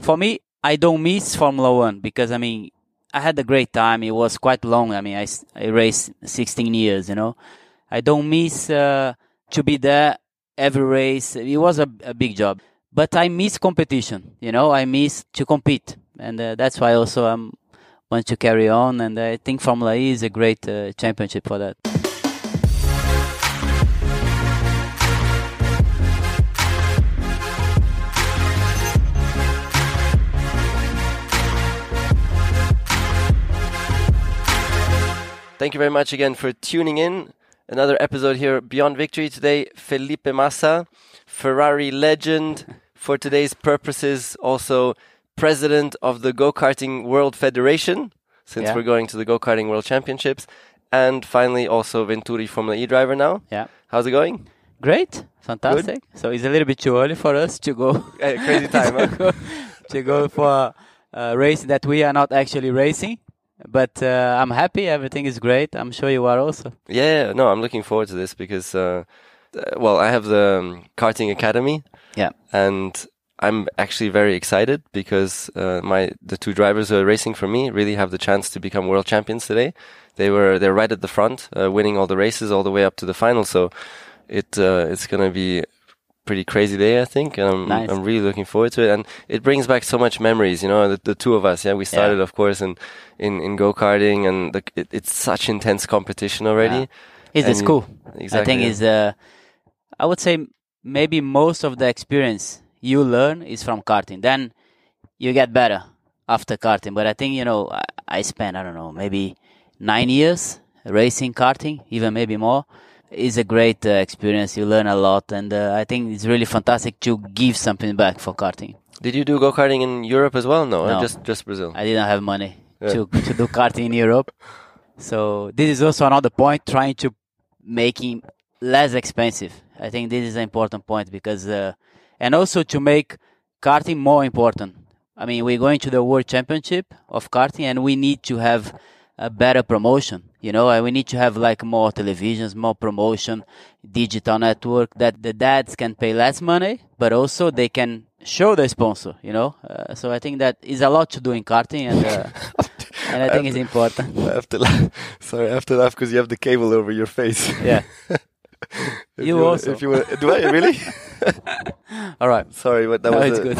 For me, I don't miss Formula One because, I mean, I had a great time. It was quite long. I mean, I raced 16 years, you know. I don't miss to be there every race. It was a big job. But I miss competition, you know. I miss to compete. And that's why also I want to carry on. And I think Formula E is a great championship for that. Thank you very much again for tuning in. Another episode here, Beyond Victory. Today, Felipe Massa, Ferrari legend, for today's purposes, also president of the Go-Karting World Federation, since we're going to the Go-Karting World Championships. And finally, also Venturi Formula E driver now. Yeah. How's it going? Great. Fantastic. Good. So it's a little bit too early for us to go. Crazy time, huh? to go for a race that we are not actually racing. But I'm happy. Everything is great. I'm sure you are also. Yeah, no, I'm looking forward to this because, I have the Karting Academy. Yeah. And I'm actually very excited because the two drivers who are racing for me really have the chance to become world champions today. They're right at the front, winning all the races all the way up to the final. So it's going to be pretty crazy day, I think. Nice. I'm really looking forward to it, and it brings back so much memories. You know, the two of us. Yeah, we started, of course, in go-karting, and it's such intense competition already. Yeah. It's cool. Exactly. I think I would say maybe most of the experience you learn is from karting. Then you get better after karting. But I think, you know, I spent, I don't know, maybe 9 years racing karting, even maybe more. It's a great experience. You learn a lot, and I think it's really fantastic to give something back for karting. Did you do go-karting in Europe as well? No. Just Brazil. I didn't have money to do karting in Europe. So this is also another point, trying to make it less expensive. I think this is an important point because, and also to make karting more important. I mean, we're going to the World Championship of karting, and we need to have a better promotion. You know, we need to have like more televisions, more promotion, digital network that the dads can pay less money, but also they can show the sponsor, you know. So I think that is a lot to do in karting, and I think it's important. I have to laugh. Sorry, I have to laugh because you have the cable over your face. Yeah. You also. If you were, do I really? All right. Sorry, but that was good.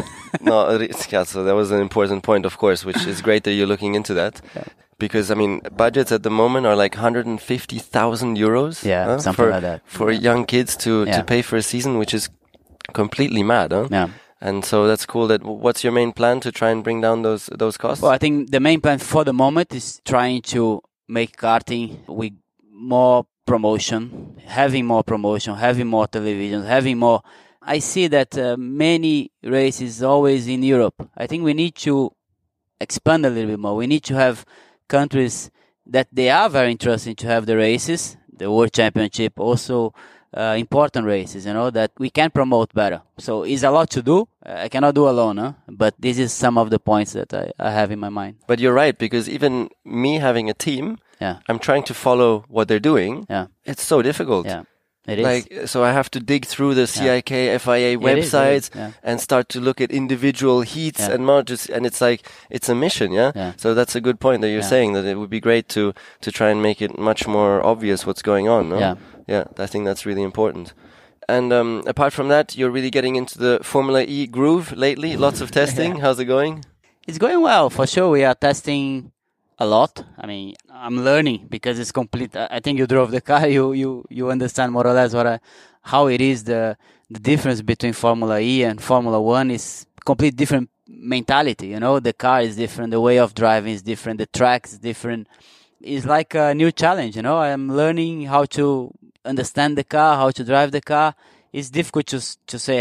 So that was an important point, of course, which is great that you're looking into that. Yeah. Because, I mean, budgets at the moment are like 150,000 euros. Yeah, something like that. For young kids to pay for a season, which is completely mad, huh? Yeah. And so that's cool. What's your main plan to try and bring down those costs? Well, I think the main plan for the moment is trying to make karting with more promotion, having more televisions, having more. I see that many races always in Europe. I think we need to expand a little bit more. We need to have countries that they are very interested to have the races, the World Championship, also important races, you know, that we can promote better. So it's a lot to do. I cannot do alone, but this is some of the points that I have in my mind. But you're right, because even me having a team, I'm trying to follow what they're doing. Yeah. It's so difficult. Yeah. It is. So I have to dig through the CIK, FIA websites and start to look at individual heats and modules, and it's like, it's a mission, yeah? So that's a good point that you're saying, that it would be great to try and make it much more obvious what's going on, no? Yeah, I think that's really important. And apart from that, you're really getting into the Formula E groove lately, lots of testing. How's it going? It's going well, for sure. We are testing a lot. I mean, I'm learning because it's complete. I think you drove the car. You understand more or less how it is. The difference between Formula E and Formula One is complete different mentality. You know, the car is different. The way of driving is different. The track is different. It's like a new challenge. You know, I'm learning how to understand the car, how to drive the car. It's difficult to say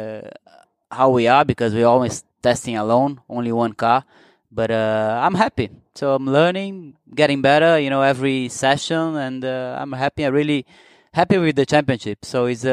how we are because we're always testing alone, only one car. But I'm happy. So I'm learning, getting better, you know, every session, and I'm happy. I'm really happy with the championship. So it's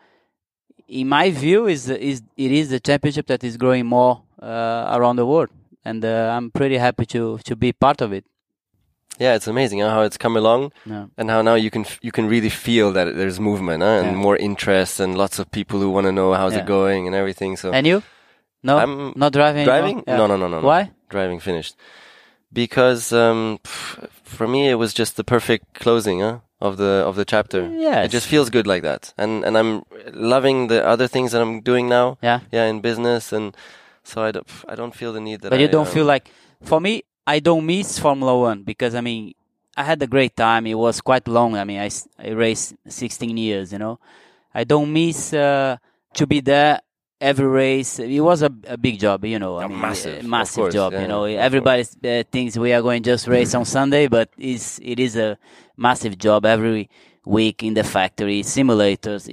in my view, it is the championship that is growing more around the world, and I'm pretty happy to be part of it. Yeah, it's amazing how it's come along, and how now you can really feel that there's movement and more interest and lots of people who want to know how's it going and everything. So and you? No, not driving. Driving? Yeah. No. Why? Driving finished. Because for me it was just the perfect closing of the chapter. Yes. It just feels good like that, and I'm loving the other things that I'm doing now. Yeah, in business, and so I don't feel the need that. But you don't feel like, for me, I don't miss Formula One because I had a great time. It was quite long. I raced 16 years. I don't miss to be there every race. It was a big job, massive job. Yeah, everybody thinks we are going just race on Sunday, but it is a massive job every week in the factory. Simulators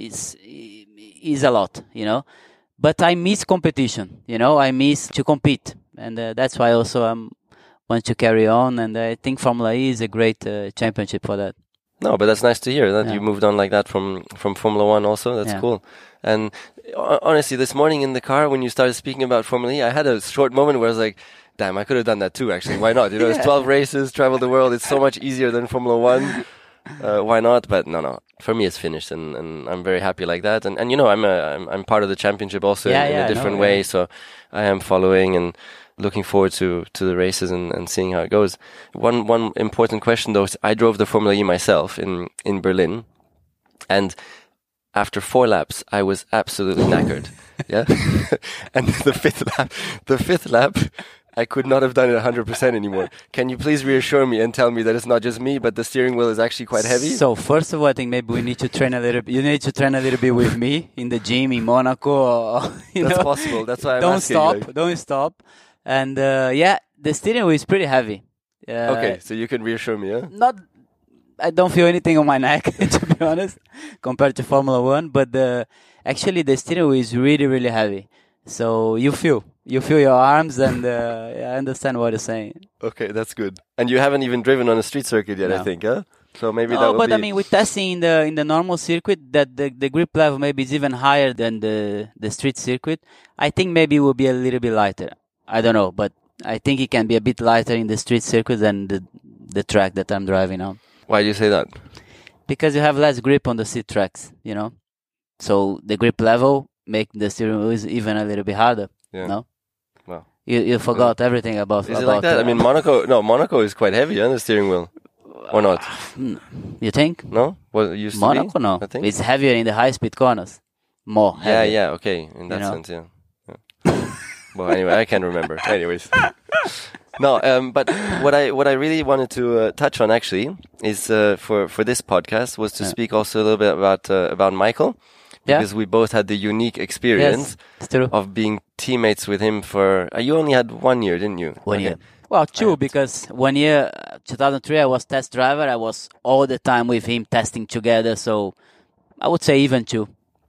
is a lot, But I miss competition, I miss to compete, and that's why also I want to carry on. And I think Formula E is a great championship for that. No, but that's nice to hear that you moved on like that from Formula One also. That's cool. And honestly, this morning in the car, when you started speaking about Formula E, I had a short moment where I was like, damn, I could have done that too, actually. Why not? It's 12 races, travel the world. It's so much easier than Formula One. Why not? But no. For me, it's finished, and I'm very happy like that. And I'm part of the championship also in a different way. So I am following and looking forward to the races and seeing how it goes. One important question though is I drove the Formula E myself in Berlin, and after 4 laps I was absolutely knackered. Yeah, and the fifth lap I could not have done it 100% anymore. Can you please reassure me and tell me that it's not just me, but the steering wheel is actually quite heavy? So first of all, I think maybe we need to train a little bit. You need to train a little bit with me in the gym in Monaco. That's possible. That's why I'm asking. Don't stop. And the steering wheel is pretty heavy. Okay, so you can reassure me, yeah? I don't feel anything on my neck, to be honest, compared to Formula One. But actually, the steering wheel is really, really heavy. So you feel your arms, and I understand what you're saying. Okay, that's good. And you haven't even driven on a street circuit yet, I think, huh? So maybe that would but be... we're testing in the normal circuit that the grip level maybe is even higher than the street circuit. I think maybe it will be a little bit lighter. I don't know, but I think it can be a bit lighter in the street circuit than the track that I'm driving on. Why do you say that? Because you have less grip on the street tracks, So the grip level make the steering wheel even a little bit harder. Yeah. No? Well, you forgot everything about... Is it like that? Monaco is quite heavy on the steering wheel. Or not? You think? No? Well, it used to Monaco, be, no. I think. It's heavier in the high-speed corners. More heavy. Yeah, okay. In that sense, yeah. Well, anyway, I can't remember. Anyways. No, but what I really wanted to touch on actually is for this podcast was to speak also a little bit about Michael, because we both had the unique experience of being teammates with him for. You only had 1 year, didn't you? 1 year. Well, 2, because 1 year, 2003, I was test driver. I was all the time with him testing together. So I would say even 2.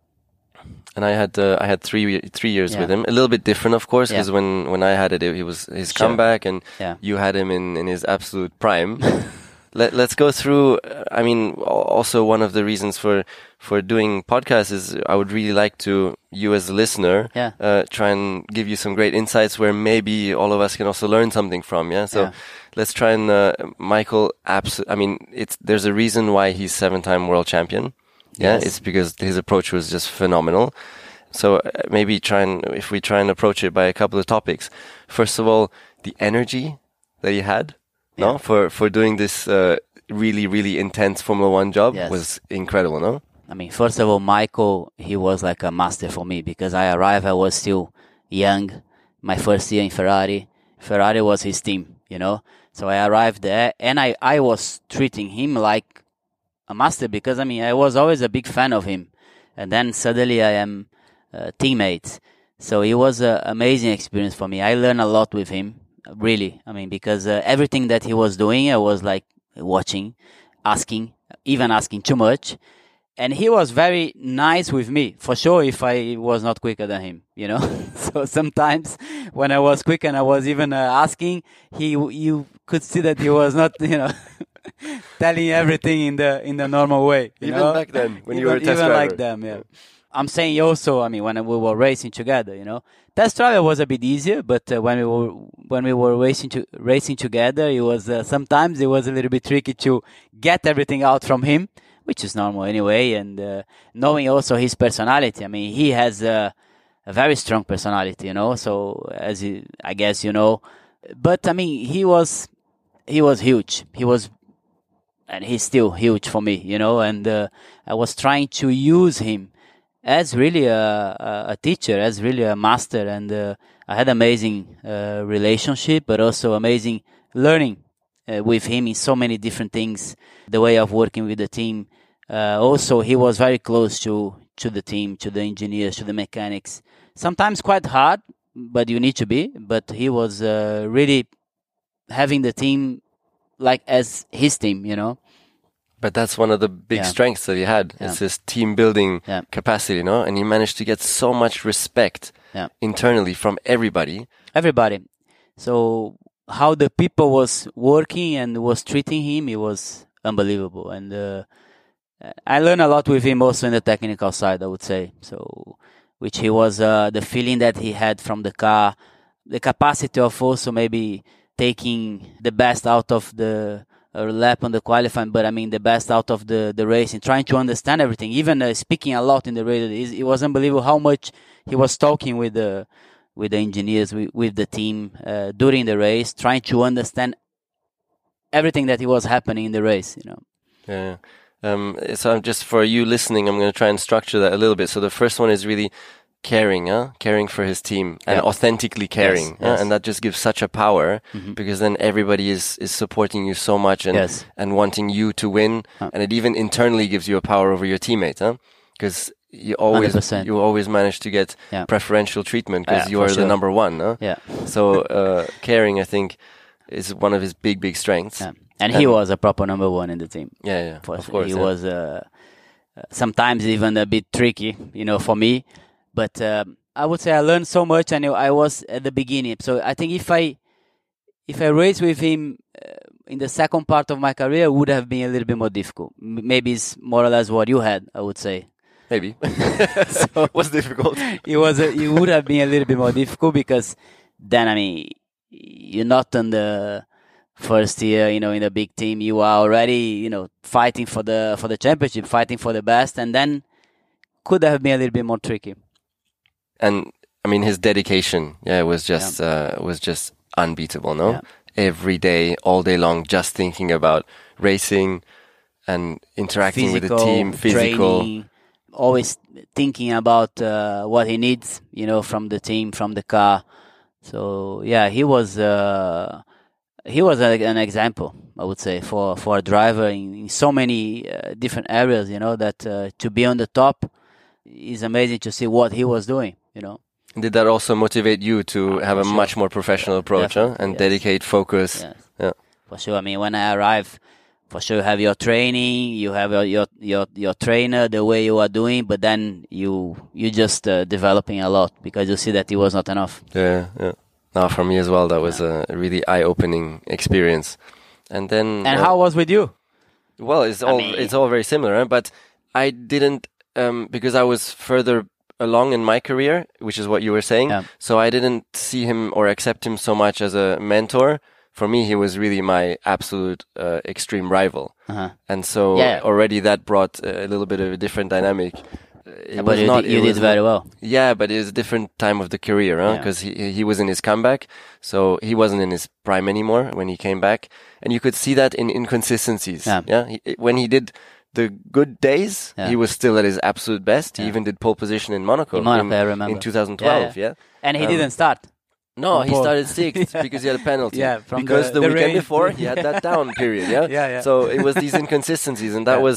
And I had 3 years with him. A little bit different, of course, because when I had it, it was his comeback, and you had him in his absolute prime. Let's go through. I mean, also one of the reasons for doing podcasts is I would really like to, you as a listener, try and give you some great insights where maybe all of us can also learn something from. Yeah. So let's try and Michael. I mean, there's a reason why he's 7-time world champion. Yeah, it's because his approach was just phenomenal. So maybe if we try and approach it by a couple of topics. First of all, the energy that he had, for doing this really, really intense Formula One job was incredible, no? I mean, first of all, Michael, he was like a master for me because I was still young. My first year in Ferrari. Ferrari was his team, So I arrived there and I was treating him like a master because I was always a big fan of him, and then suddenly I am teammates. So it was an amazing experience for me. I learned a lot with him, really. Because everything that he was doing, I was like watching, even asking too much, and he was very nice with me, for sure. If I was not quicker than him, So sometimes when I was quick and I was even asking, you could see that he was not, telling everything in the normal way. Even back then, when you were a test driver. Like them, I'm saying also, when we were racing together, test driver was a bit easier, but when we were racing together, it was sometimes it was a little bit tricky to get everything out from him, which is normal anyway. And knowing also his personality, he has a very strong personality, you know. So I guess you know, but I mean, he was huge. And he's still huge for me, you know. And I was trying to use him as really a teacher, as really a master, and I had amazing relationship, but also amazing learning with him in so many different things. The way of working with the team. Also, he was very close to the team, to the engineers, to the mechanics. Sometimes quite hard, but you need to be. But he was really having the team like as his team, you know. But that's one of the big strengths that he had. It's his team building capacity, you know, and he managed to get so much respect internally from everybody. Everybody. So how the people was working and was treating him, it was unbelievable. And I learned a lot with him also in the technical side, I would say. So, which he was the feeling that he had from the car, the capacity of also maybe taking the best out of the lap on the qualifying, but I mean the best out of the race and trying to understand everything. Even speaking a lot in the radio, it was unbelievable how much he was talking with the engineers, with the team during the race, trying to understand everything that was happening in the race. You know. Yeah. So I'm just for you listening, I'm going to try and structure that a little bit. So the first one is really caring for his team and authentically caring. Yes. And that just gives such a power because then everybody is supporting you so much and wanting you to win. And it even internally gives you a power over your teammate, because you always manage to get preferential treatment because you are the number one. So caring, I think, is one of his big strengths. Yeah. And he was a proper number one in the team. Yeah, of course. He was sometimes even a bit tricky, you know, for me. But I would say I learned so much, and I was at the beginning. So I think if I raced with him in the second part of my career, it would have been a little bit more difficult. Maybe it's more or less what you had, I would say. Maybe. So it was difficult. It would have been a little bit more difficult because then, I mean, you're not on the first year, you know, in a big team. You are already, you know, fighting for the championship, fighting for the best, and then could have been a little bit more tricky. And I mean, his dedication, was just unbeatable. No, every day, all day long, just thinking about racing and interacting with the team, training, always thinking about what he needs, you know, from the team, from the car. So he was an example, I would say, for a driver in so many different areas. You know, that to be on the top is amazing to see what he was doing. You know. Did that also motivate you to have a much more professional approach and dedicate focus? Yes. Yeah, for sure. I mean, when I arrived, for sure you have your training, you have your trainer, the way you are doing, but then you just developing a lot because you see that it was not enough. Yeah. Now for me as well, that was a really eye-opening experience. And then how was with you? Well, it's all very similar, but I didn't because I was further along in my career, which is what you were saying. Yeah. So I didn't see him or accept him so much as a mentor. For me, he was really my absolute extreme rival. And so already that brought a little bit of a different dynamic. But you did very well. Yeah, but it was a different time of the career, because he was in his comeback. So he wasn't in his prime anymore when he came back. And you could see that in inconsistencies. When he did the good days, he was still at his absolute best. He even did pole position in Monaco. I remember. In 2012, And he didn't start. No, he started sixth because he had a penalty. Because the weekend before he had that down period. So it was these inconsistencies, and that was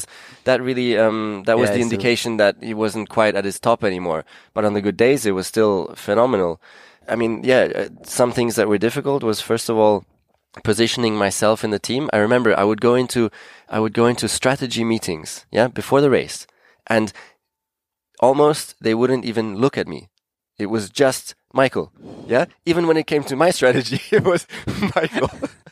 the indication that he wasn't quite at his top anymore. But on the good days, it was still phenomenal. I mean, some things that were difficult was, first of all, positioning myself in the team. I remember I would go into strategy meetings, before the race, and almost they wouldn't even look at me. It was just Michael, Even when it came to my strategy, it was Michael.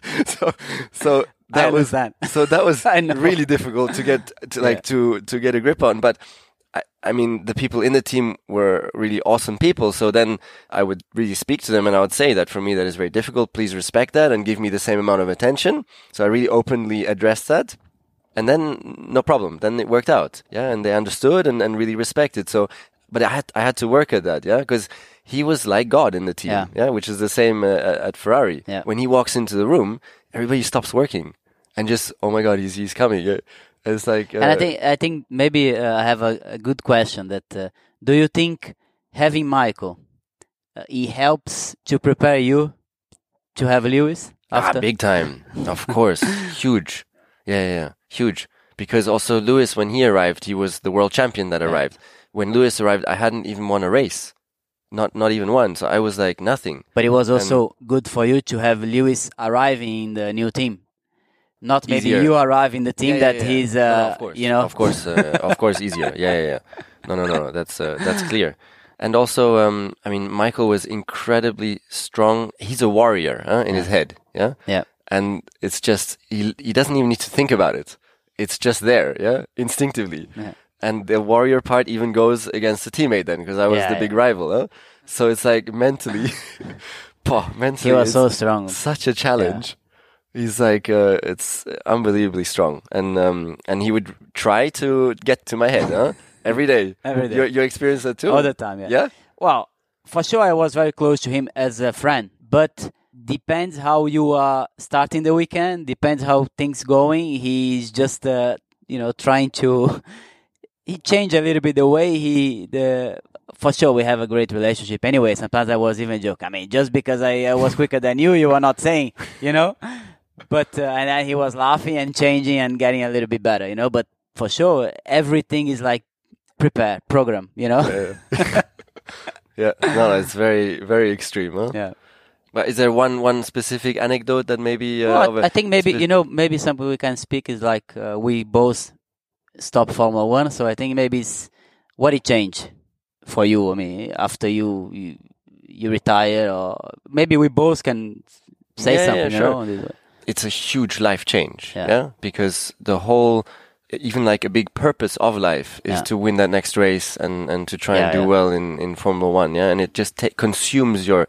so that was really difficult to get to get a grip on. But I mean, the people in the team were really awesome people. So then I would really speak to them, and I would say that for me that is very difficult. Please respect that and give me the same amount of attention. So I really openly addressed that. And then no problem. Then it worked out. And they understood and really respected. So. but I had to work at that, because he was like God in the team, which is the same at Ferrari. Yeah. When he walks into the room, everybody stops working and just, oh my God, he's coming. Yeah. It's like, and I think maybe I have a good question. That do you think having Michael, he helps to prepare you to have Lewis after? Big time, of course, huge, huge. Because also Lewis, when he arrived, he was the world champion that arrived. When Lewis arrived, I hadn't even won a race. Not even one. So I was like nothing. But it was also good for you to have Lewis arriving in the new team. Not maybe easier. You arrive in the team he's, of course. you know. Of course, easier. Yeah. No. That's clear. And also, I mean, Michael was incredibly strong. He's a warrior in his head. Yeah. Yeah. And it's just, he doesn't even need to think about it. It's just there. Instinctively. Yeah. And the warrior part even goes against the teammate then, because I was the big rival. So it's like mentally, he was so strong. Such a challenge. Yeah. He's like, it's unbelievably strong. And he would try to get to my head, every day. Every day. You experience that too? All the time, Yeah? Well, for sure I was very close to him as a friend, but depends how you are starting the weekend, depends how things going. He's just, trying to... He changed a little bit the way for sure we have a great relationship. Anyway, sometimes I was even joking. I mean, just because I was quicker than you were not saying, But, and then he was laughing and changing and getting a little bit better, But for sure, everything is like prepared, program, Yeah. No, it's very, very extreme, huh? Yeah. But is there one specific anecdote that maybe... I think maybe, maybe something we can speak is like we both stopped Formula 1, so I think maybe it's what it changed for you. I mean, after you retire, or maybe we both can say something, sure. It's a huge life change, because the whole, even like a big purpose of life is to win that next race and to try and do well in Formula 1, and it just consumes your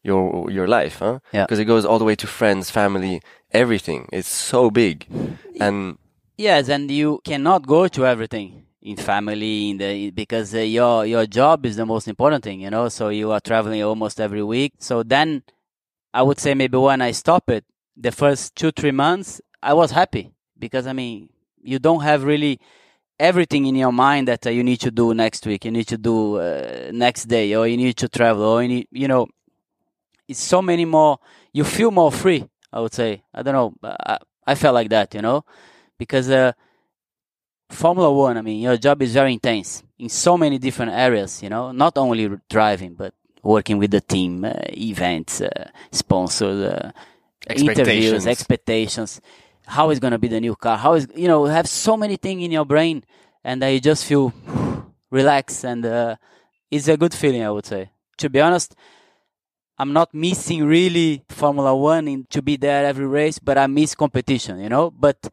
life, because it goes all the way to friends, family, everything. It's so big, and yes, and you cannot go to everything in family because your job is the most important thing, So you are traveling almost every week. So then, I would say maybe when I stopped it, the first 2-3 months, I was happy because I mean you don't have really everything in your mind that you need to do next week, you need to do next day, or you need to travel, or you need, it's so many more. You feel more free. I would say. I don't know. I felt like that, because Formula 1, I mean, your job is very intense in so many different areas, not only driving, but working with the team, events, sponsors, interviews, expectations. How is going to be the new car? How is, have so many things in your brain, and you just feel relaxed, and it's a good feeling, I would say. To be honest, I'm not missing really Formula 1 to be there every race, but I miss competition, But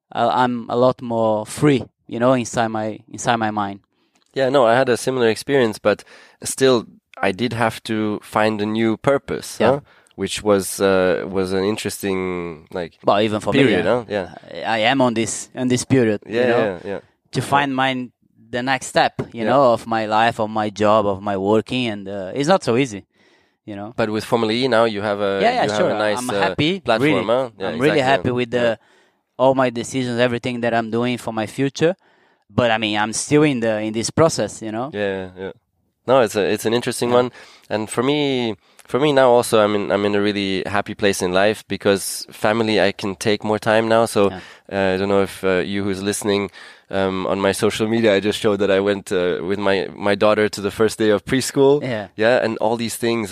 I'm a lot more free, inside my mind. Yeah, no, I had a similar experience, but still, I did have to find a new purpose, which was an interesting even for period, me, Yeah. I am on this period, yeah. To find the next step, of my life, of my job, of my working, and it's not so easy. But with Formula E now, you have a sure. have a nice I'm happy, platform. Really. Huh? Yeah, I'm really happy with all my decisions, everything that I'm doing for my future. But I mean, I'm still in this process, Yeah. No, it's an interesting one, and for me now also, I'm in a really happy place in life because family I can take more time now. So I don't know if you who's listening. On my social media, I just showed that I went with my daughter to the first day of preschool. Yeah, and all these things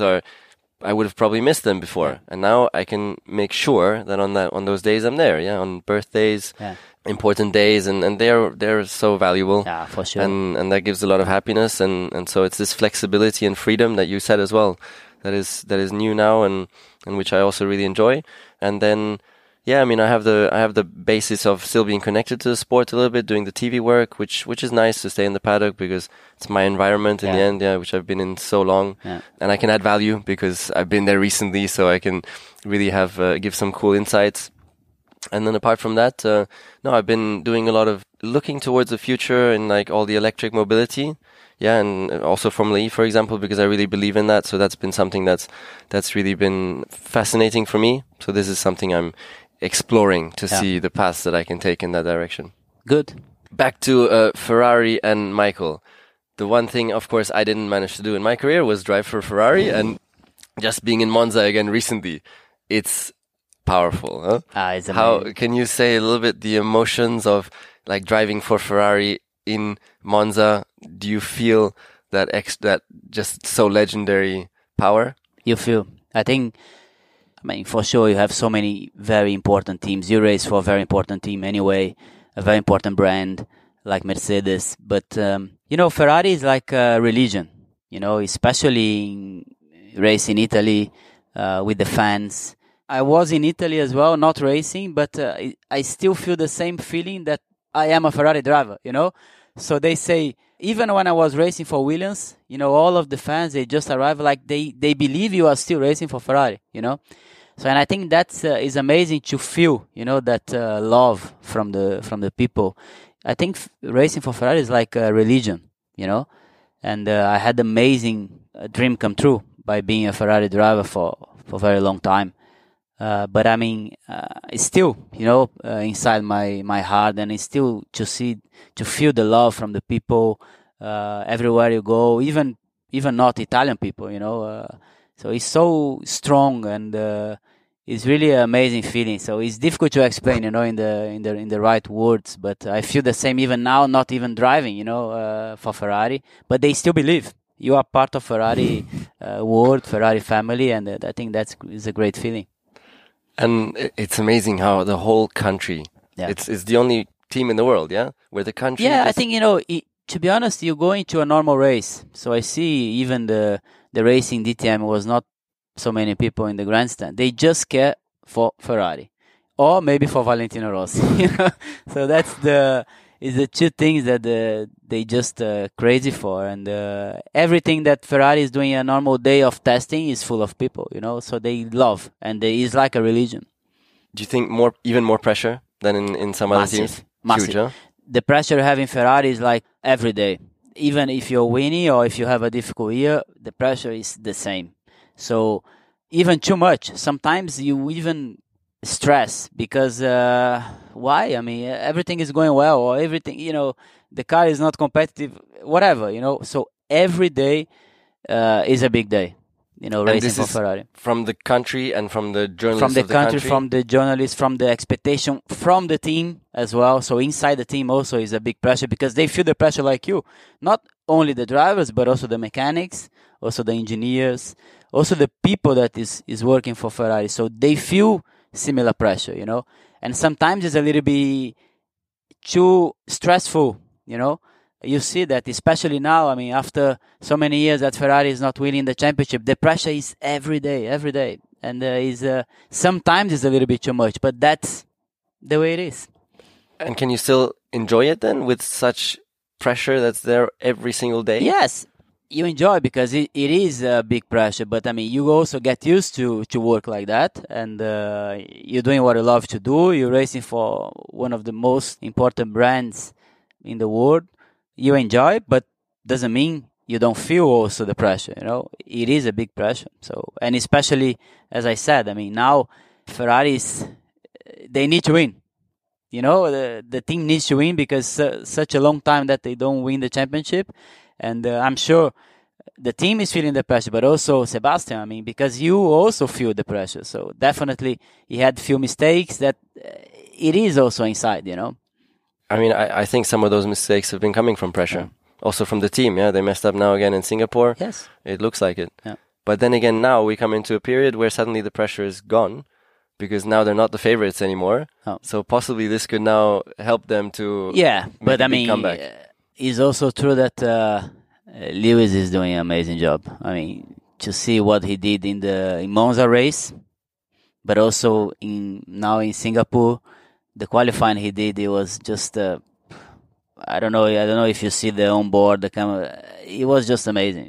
I would have probably missed them before, and now I can make sure that on those days I'm there. Yeah, on birthdays, important days, and they're so valuable. Yeah, for sure. And that gives a lot of happiness, and so it's this flexibility and freedom that you said as well. That is new now, and which I also really enjoy. And then. Yeah, I mean, I have the basis of still being connected to the sport a little bit, doing the TV work, which is nice to stay in the paddock because it's my environment in the end, which I've been in so long, and I can add value because I've been there recently, so I can really have give some cool insights. And then apart from that, I've been doing a lot of looking towards the future in all the electric mobility. Yeah, and also Formula E, for example, because I really believe in that. So that's been something that's really been fascinating for me. So this is something I'm exploring to see the paths that I can take in that direction. Good. Back to Ferrari and Michael. The one thing, of course, I didn't manage to do in my career was drive for Ferrari, and just being in Monza again recently, it's powerful. Huh? It's amazing. How can you say a little bit the emotions of like driving for Ferrari in Monza? Do you feel that just so legendary power? You feel. I mean, for sure, you have so many very important teams. You race for a very important team anyway, a very important brand like Mercedes. But, Ferrari is like a religion, especially in race in Italy with the fans. I was in Italy as well, not racing, but I still feel the same feeling that I am a Ferrari driver, So they say, even when I was racing for Williams, all of the fans, they just arrive like they believe you are still racing for Ferrari, So, and I think that is amazing to feel, that love from the people. I think racing for Ferrari is like a religion, And I had an amazing dream come true by being a Ferrari driver for a very long time. But I mean, it's still, inside my heart, and it's still to feel the love from the people everywhere you go, even not Italian people, So it's so strong, and it's really an amazing feeling. So it's difficult to explain, in the right words. But I feel the same even now, not even driving, for Ferrari. But they still believe you are part of Ferrari world, Ferrari family, and I think is a great feeling. And it's amazing how the whole country, it's the only team in the world, where the country... Yeah, I think, to be honest, you go into a normal race. So I see even the racing DTM was not so many people in the grandstand. They just care for Ferrari. Or maybe for Valentino Rossi. So that's the two things that they just crazy for. And everything that Ferrari is doing a normal day of testing is full of people, So they love, and it's like a religion. Do you think even more pressure than in some other teams? Massive. Huge, huh? The pressure you have in Ferrari is like every day. Even if you're winning or if you have a difficult year, the pressure is the same. So even too much. Sometimes you even stress because why? I mean, everything is going well, or everything, the car is not competitive, whatever, So every day is a big day, racing for Ferrari. From the country and from the journalists from the of the country, from the journalists, from the expectation, from the team as well. So inside the team also is a big pressure because they feel the pressure like you. Not only the drivers, but also the mechanics, also the engineers, also the people that is working for Ferrari. So they feel similar pressure, and sometimes it's a little bit too stressful, You see that, especially now. I mean, after so many years that Ferrari is not winning the championship, the pressure is every day, and sometimes it's a little bit too much, but that's the way it is. And can you still enjoy it then with such pressure that's there every single day? Yes. You enjoy because it is a big pressure, but I mean, you also get used to work like that, and you're doing what you love to do. You're racing for one of the most important brands in the world. You enjoy, but doesn't mean you don't feel also the pressure. It is a big pressure. So, and especially as I said, I mean, now Ferraris, they need to win. The team needs to win because such a long time that they don't win the championship. And I'm sure the team is feeling the pressure, but also Sebastian, I mean, because you also feel the pressure. So definitely he had few mistakes that it is also inside, I mean, I think some of those mistakes have been coming from pressure. Also from the team, They messed up now again in Singapore. Yes. It looks like it. Yeah. But then again, now we come into a period where suddenly the pressure is gone because now they're not the favorites anymore. Oh. So possibly this could now help them to but I mean, comeback. It's also true that Lewis is doing an amazing job. I mean, to see what he did in Monza race, but also now in Singapore, the qualifying he did, it was just I don't know if you see the onboard, the camera. It was just amazing.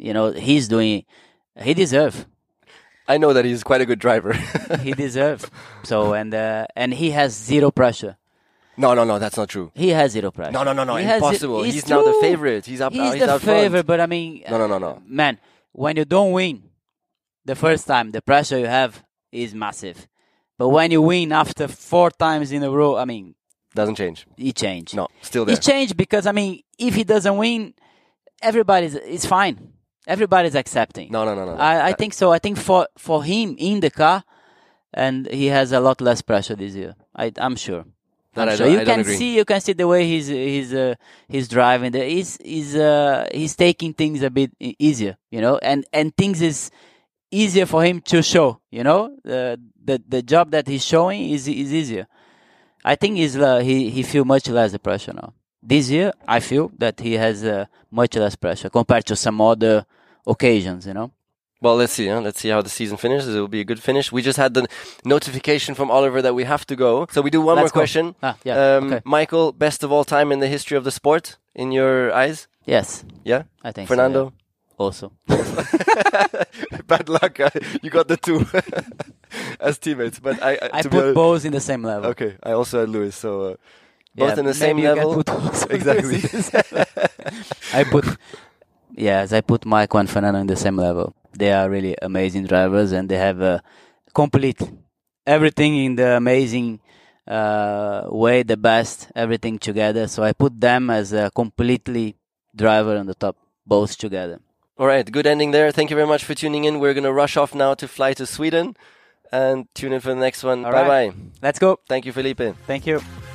He deserves. I know that he's quite a good driver. He deserves. So and he has zero pressure. No, that's not true. He has zero pressure. No, impossible. He's now the favorite. He's up. He's he's the favorite, but I mean, no. Man, when you don't win the first time, the pressure you have is massive. But when you win after 4 times in a row, I mean, doesn't change. He changed. No, still there. He changed because I mean, if he doesn't win, it's fine. Everybody's accepting. No. I think so. I think for him in the car, and he has a lot less pressure this year. I'm sure. You can see the way he's driving. He's taking things a bit easier, you know, and things is easier for him to show. You know, the job that he's showing is easier. I think he feel much less the pressure now. This year, I feel that he has much less pressure compared to some other occasions, you know. Well, let's see. Let's see how the season finishes. It will be a good finish. We just had the notification from Oliver that we have to go. So we do one more question. Okay. Michael, best of all time in the history of the sport, in your eyes? Yes. Yeah? I think Fernando? So, yeah. Also. Bad luck. You got the 2 as teammates. But I put both in the same level. Okay. I also had Lewis. So both in the same level. Exactly. I put Michael and Fernando in the same level. They are really amazing drivers, and they have complete everything in the amazing way, the best, everything together. So I put them as a completely driver on the top, both together. All right, good ending there. Thank you very much for tuning in. We're going to rush off now to fly to Sweden and tune in for the next one. Bye-bye. Let's go. Thank you, Felipe. Thank you.